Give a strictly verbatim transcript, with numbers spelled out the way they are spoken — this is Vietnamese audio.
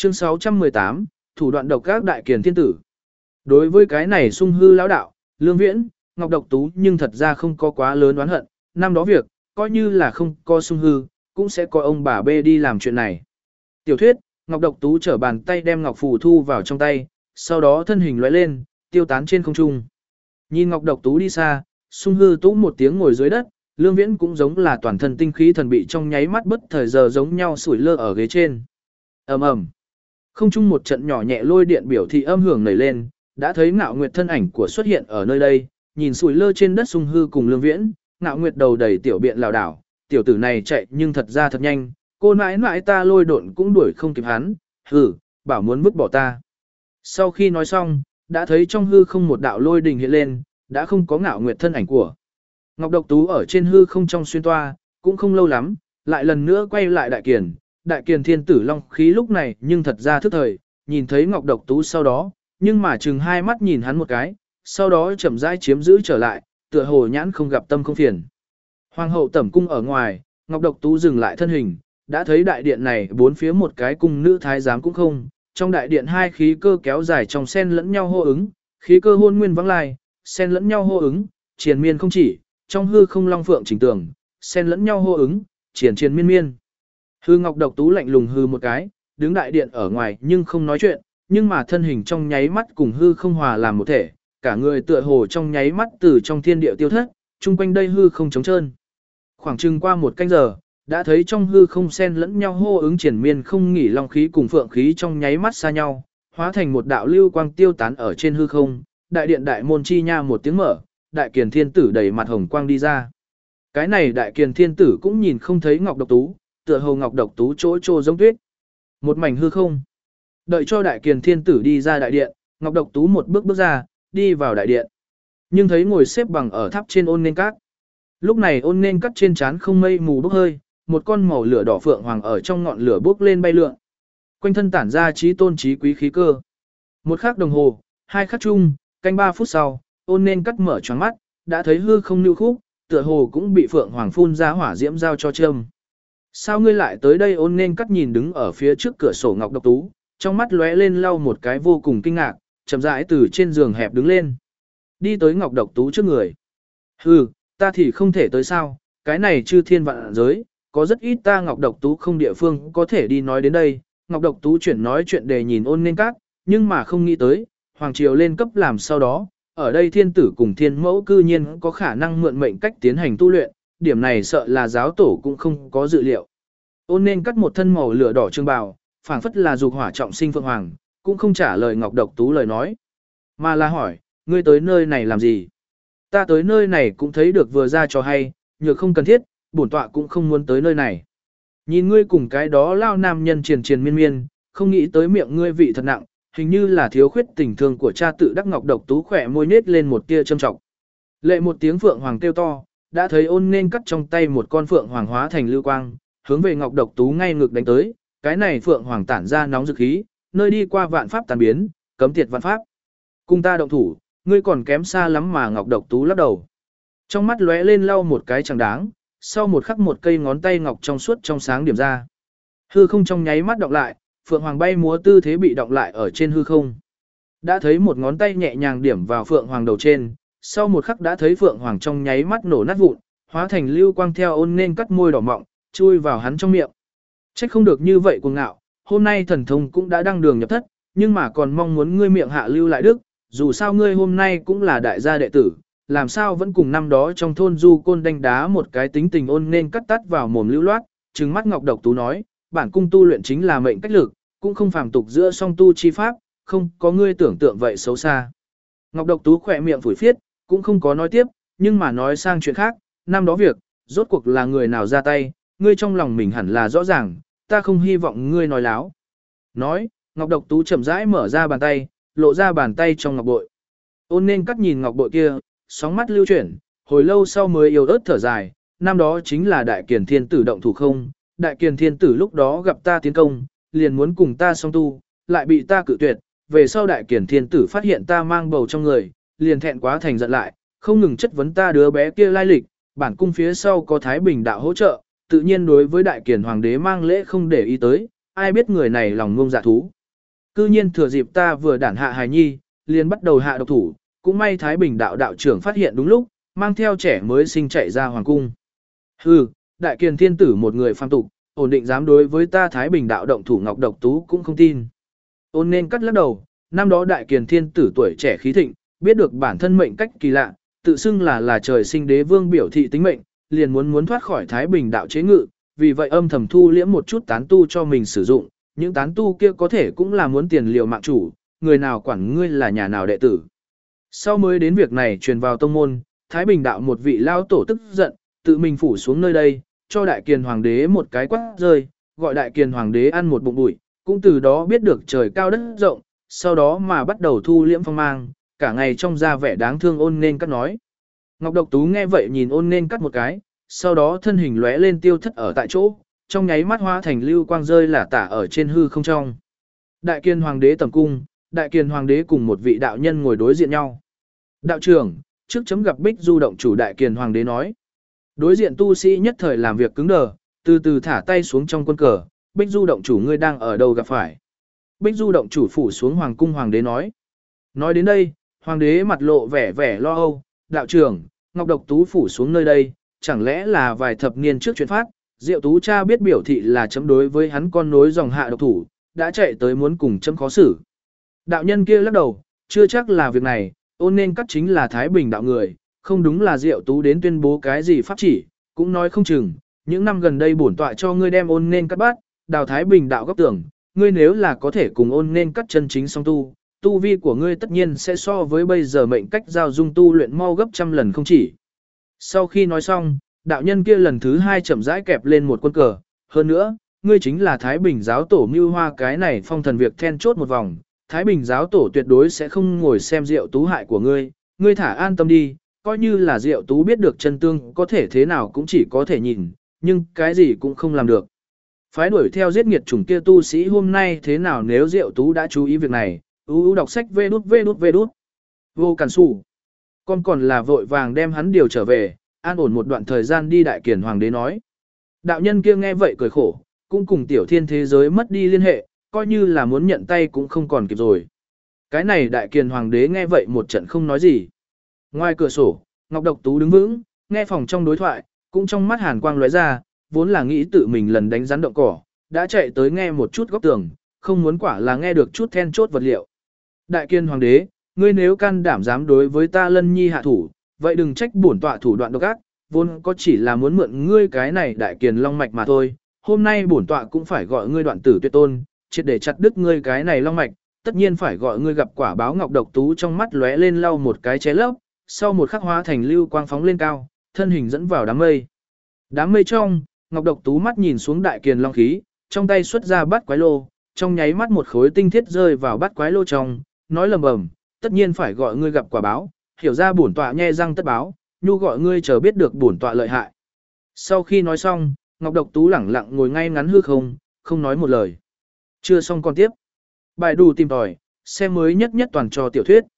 Chương sáu trăm mười tám, thủ đoạn độc các đại kiền thiên tử. Đối với cái này sung hư lão đạo, Lương Viễn, Ngọc Độc Tú nhưng thật ra không có quá lớn oán hận, năm đó việc, coi như là không có sung hư, cũng sẽ có ông bà bê đi làm chuyện này. Tiểu thuyết, Ngọc Độc Tú trở bàn tay đem Ngọc Phù thu vào trong tay, sau đó thân hình lóe lên, tiêu tán trên không trung. Nhìn Ngọc Độc Tú đi xa, sung hư tú một tiếng ngồi dưới đất, Lương Viễn cũng giống là toàn thân tinh khí thần bị trong nháy mắt bất thời giờ giống nhau sủi lơ ở ghế trên. Ầm ầm. Không trung một trận nhỏ nhẹ lôi điện biểu thị âm hưởng nảy lên, đã thấy Ngạo Nguyệt thân ảnh của xuất hiện ở nơi đây, nhìn sủi lơ trên đất sung hư cùng Lương Viễn, Ngạo Nguyệt đầu đầy tiểu biện lảo đảo, tiểu tử này chạy nhưng thật ra thật nhanh, cô nãi nãi ta lôi độn cũng đuổi không kịp hắn, hừ, bảo muốn vứt bỏ ta. Sau khi nói xong, đã thấy trong hư không một đạo lôi đình hiện lên, đã không có Ngạo Nguyệt thân ảnh của. Ngọc Độc Tú ở trên hư không trong xuyên toa, cũng không lâu lắm, lại lần nữa quay lại đại kiền, đại kiền thiên tử long khí lúc này nhưng thật ra thức thời, nhìn thấy Ngọc Độc Tú sau đó, nhưng mà chừng hai mắt nhìn hắn một cái, sau đó chậm rãi chiếm giữ trở lại, tựa hồ nhãn không gặp tâm không phiền. Hoàng hậu tẩm cung ở ngoài, Ngọc Độc Tú dừng lại thân hình, đã thấy đại điện này bốn phía một cái cung nữ thái giám cũng không, trong đại điện hai khí cơ kéo dài trong sen lẫn nhau hô ứng, khí cơ hôn nguyên vắng lai, sen lẫn nhau hô ứng, triền miên không chỉ, trong hư không long phượng chỉnh tường, sen lẫn nhau hô ứng, triền triền miên miên. Hư Ngọc Độc Tú lạnh lùng hư một cái, đứng đại điện ở ngoài nhưng không nói chuyện, nhưng mà thân hình trong nháy mắt cùng hư không hòa làm một thể, cả người tựa hồ trong nháy mắt từ trong thiên địa tiêu thất, chung quanh đây hư không trống trơn. Khoảng chừng qua một canh giờ, đã thấy trong hư không sen lẫn nhau hô ứng triển miên không nghỉ long khí cùng phượng khí trong nháy mắt xa nhau, hóa thành một đạo lưu quang tiêu tán ở trên hư không, đại điện đại môn chi nha một tiếng mở, đại kiền thiên tử đầy mặt hồng quang đi ra. Cái này đại kiền thiên tử cũng nhìn không thấy Ngọc Độc Tú, tựa hồ Ngọc Độc Tú chỗ trô giống tuyết. Một mảnh hư không. Đợi cho đại kiền thiên tử đi ra đại điện, Ngọc Độc Tú một bước bước ra, đi vào đại điện. Nhưng thấy ngồi xếp bằng ở tháp trên Ôn Nên Các. Lúc này Ôn Nên Các trên trán không mây mù bốc hơi, một con màu lửa đỏ phượng hoàng ở trong ngọn lửa bốc lên bay lượn. Quanh thân tản ra trí tôn trí quý khí cơ. Một khắc đồng hồ, hai khắc chung, canh ba phút sau, Ôn Nên Các mở choáng mắt, đã thấy hư không lưu khúc, tựa hồ cũng bị phượng hoàng phun ra hỏa diễm giao cho châm. Sao ngươi lại tới đây? Ôn Nên Cắt nhìn đứng ở phía trước cửa sổ Ngọc Độc Tú, trong mắt lóe lên lau một cái vô cùng kinh ngạc, chậm rãi từ trên giường hẹp đứng lên. Đi tới Ngọc Độc Tú trước người. Hừ, ta thì không thể tới sao, cái này chư thiên vạn giới, có rất ít ta Ngọc Độc Tú không địa phương có thể đi nói đến đây. Ngọc Độc Tú chuyển nói chuyện để nhìn Ôn Nên Cắt, nhưng mà không nghĩ tới, Hoàng Triều lên cấp làm sau đó, ở đây thiên tử cùng thiên mẫu cư nhiên có khả năng mượn mệnh cách tiến hành tu luyện, điểm này sợ là giáo tổ cũng không có dự liệu. Ôn Nên Cắt một thân màu lửa đỏ trương bào, phảng phất là dục hỏa trọng sinh phượng hoàng, cũng không trả lời Ngọc Độc Tú lời nói, mà là hỏi, ngươi tới nơi này làm gì? Ta tới nơi này cũng thấy được vừa ra cho hay, nhược không cần thiết, bổn tọa cũng không muốn tới nơi này. Nhìn ngươi cùng cái đó lao nam nhân triền triền miên miên, không nghĩ tới miệng ngươi vị thật nặng, hình như là thiếu khuyết tình thương của cha tự đắc. Ngọc Độc Tú khỏe môi nết lên một tia châm trọng. Lệ một tiếng phượng hoàng kêu to, đã thấy Ôn Nên Cắt trong tay một con phượng hoàng hóa thành lưu quang, hướng về Ngọc Độc Tú ngay ngược đánh tới, cái này phượng hoàng tản ra nóng dực khí, nơi đi qua vạn pháp tàn biến, cấm tiệt vạn pháp. Cùng ta động thủ, ngươi còn kém xa lắm mà. Ngọc Độc Tú lắc đầu. Trong mắt lóe lên lau một cái chẳng đáng, sau một khắc một cây ngón tay ngọc trong suốt trong sáng điểm ra. Hư không trong nháy mắt đọc lại, phượng hoàng bay múa tư thế bị đọc lại ở trên hư không. Đã thấy một ngón tay nhẹ nhàng điểm vào phượng hoàng đầu trên, sau một khắc đã thấy phượng hoàng trong nháy mắt nổ nát vụn, hóa thành lưu quang theo Ôn Nên Cắt môi đỏ mọng, chui vào hắn trong miệng. Trách không được như vậy cuồng ngạo, hôm nay thần thông cũng đã đăng đường nhập thất, nhưng mà còn mong muốn ngươi miệng hạ lưu lại đức, dù sao ngươi hôm nay cũng là đại gia đệ tử, làm sao vẫn cùng năm đó trong thôn du côn đánh đá một cái tính tình. Ôn Nên Cắt tắt vào mồm lưu loát, trừng mắt Ngọc Độc Tú nói, bản cung tu luyện chính là mệnh cách lực, cũng không phàm tục giữa song tu chi pháp, không có ngươi tưởng tượng vậy xấu xa. Ngọc Độc Tú khỏe miệng phủi phiết, cũng không có nói tiếp, nhưng mà nói sang chuyện khác, năm đó việc, rốt cuộc là người nào ra tay, ngươi trong lòng mình hẳn là rõ ràng, ta không hy vọng ngươi nói láo. Nói, Ngọc Độc Tú chậm rãi mở ra bàn tay, lộ ra bàn tay trong ngọc bội. Ôn Nên Cắt nhìn ngọc bội kia, sóng mắt lưu chuyển, hồi lâu sau mới yếu ớt thở dài, năm đó chính là đại kiền thiên tử động thủ không, đại kiền thiên tử lúc đó gặp ta tiến công, liền muốn cùng ta song tu, lại bị ta cự tuyệt, về sau đại kiền thiên tử phát hiện ta mang bầu trong người, liền thẹn quá thành giận lại, không ngừng chất vấn ta đứa bé kia lai lịch, bản cung phía sau có Thái Bình đạo hỗ trợ, tự nhiên đối với đại kiền hoàng đế mang lễ không để ý tới, ai biết người này lòng ngông dạ thú. Cư nhiên thừa dịp ta vừa đản hạ hài nhi, liền bắt đầu hạ độc thủ, cũng may Thái Bình đạo đạo trưởng phát hiện đúng lúc, mang theo trẻ mới sinh chạy ra hoàng cung. Hừ, đại kiền thiên tử một người phàm tục, ổn định dám đối với ta Thái Bình đạo động thủ Ngọc Độc Tú cũng không tin. Ôn nên cắt lắc đầu, năm đó đại kiền thiên tử tuổi trẻ khí thịnh, biết được bản thân mệnh cách kỳ lạ, tự xưng là là trời sinh đế vương biểu thị tính mệnh, liền muốn muốn thoát khỏi Thái Bình đạo chế ngự, vì vậy âm thầm thu liễm một chút tán tu cho mình sử dụng, những tán tu kia có thể cũng là muốn tiền liều mạng chủ, người nào quản ngươi là nhà nào đệ tử. Sau mới đến việc này truyền vào tông môn, Thái Bình đạo một vị lao tổ tức giận, tự mình phủ xuống nơi đây, cho đại kiền hoàng đế một cái quát rơi, gọi đại kiền hoàng đế ăn một bụng bụi, cũng từ đó biết được trời cao đất rộng, sau đó mà bắt đầu thu liễm phong mang, cả ngày trong ra vẻ đáng thương ôn nên cắt nói. Ngọc Độc Tú nghe vậy nhìn ôn nên cắt một cái, sau đó thân hình lóe lên tiêu thất ở tại chỗ, trong nháy mắt hóa thành lưu quang rơi lả tả ở trên hư không trong. Đại kiền hoàng đế tầm cung, đại kiền hoàng đế cùng một vị đạo nhân ngồi đối diện nhau. Đạo trưởng, trước chấm gặp Bích Du động chủ đại kiền hoàng đế nói. Đối diện tu sĩ nhất thời làm việc cứng đờ, từ từ thả tay xuống trong quân cờ, Bích Du động chủ ngươi đang ở đâu gặp phải. Bích Du động chủ phủ xuống hoàng cung hoàng đế nói. Nói đến đây, hoàng đế mặt lộ vẻ vẻ lo âu, đạo trưởng, Ngọc Độc Tú phủ xuống nơi đây, chẳng lẽ là vài thập niên trước chuyện phát, Diệu Tú cha biết biểu thị là chấm đối với hắn con nối dòng hạ độc thủ, đã chạy tới muốn cùng chấm khó xử. Đạo nhân kia lắc đầu, chưa chắc là việc này, ôn nên cắt chính là Thái Bình đạo người, không đúng là Diệu Tú đến tuyên bố cái gì pháp chỉ, cũng nói không chừng, những năm gần đây bổn tọa cho ngươi đem ôn nên cắt bắt, đào Thái Bình đạo góc tưởng, ngươi nếu là có thể cùng ôn nên cắt chân chính song tu, tu vi của ngươi tất nhiên sẽ so với bây giờ mệnh cách giao dung tu luyện mau gấp trăm lần không chỉ. Sau khi nói xong, đạo nhân kia lần thứ hai chậm rãi kẹp lên một quân cờ, hơn nữa, ngươi chính là Thái Bình giáo tổ mưu hoa cái này phong thần việc then chốt một vòng, Thái Bình giáo tổ tuyệt đối sẽ không ngồi xem Diệu Tú hại của ngươi, ngươi thả an tâm đi, coi như là Diệu Tú biết được chân tương có thể thế nào cũng chỉ có thể nhìn, nhưng cái gì cũng không làm được. Phái đuổi theo giết nghiệt chủng kia tu sĩ hôm nay thế nào nếu Diệu Tú đã chú ý việc này, ú ú đọc sách vê đút vê đút vê đút. Vô cản sủ. Con còn là vội vàng đem hắn điều trở về, an ổn một đoạn thời gian đi đại kiền hoàng đế nói. Đạo nhân kia nghe vậy cười khổ, cũng cùng tiểu thiên thế giới mất đi liên hệ, coi như là muốn nhận tay cũng không còn kịp rồi. Cái này đại kiền hoàng đế nghe vậy một trận không nói gì. Ngoài cửa sổ, Ngọc Độc Tú đứng vững, nghe phòng trong đối thoại, cũng trong mắt hàn quang lóe ra, vốn là nghĩ tự mình lần đánh rắn động cỏ, đã chạy tới nghe một chút góc tường, không muốn quả là nghe được chút then chốt vật liệu. Đại kiền hoàng đế, ngươi nếu can đảm dám đối với ta Lân Nhi hạ thủ, vậy đừng trách bổn tọa thủ đoạn độc ác, vốn có chỉ là muốn mượn ngươi cái này đại kiền long mạch mà thôi. Hôm nay bổn tọa cũng phải gọi ngươi đoạn tử tuyệt tôn, triệt để chặt đứt ngươi cái này long mạch, tất nhiên phải gọi ngươi gặp quả báo. Ngọc Độc Tú trong mắt lóe lên lau một cái ché lấp, sau một khắc hóa thành lưu quang phóng lên cao, thân hình dẫn vào đám mây. Đám mây trong, Ngọc Độc Tú mắt nhìn xuống đại kiền long khí, trong tay xuất ra bát quái lô, trong nháy mắt một khối tinh thiết rơi vào bát quái lô trong, nói lầm bầm, tất nhiên phải gọi ngươi gặp quả báo, hiểu ra bổn tọa nhe răng tất báo, nhu gọi ngươi chờ biết được bổn tọa lợi hại. Sau khi nói xong, Ngọc Độc Tú lẳng lặng ngồi ngay ngắn hư không, không nói một lời. Chưa xong con tiếp. Bài đủ tìm tòi, xem mới nhất nhất toàn cho tiểu thuyết.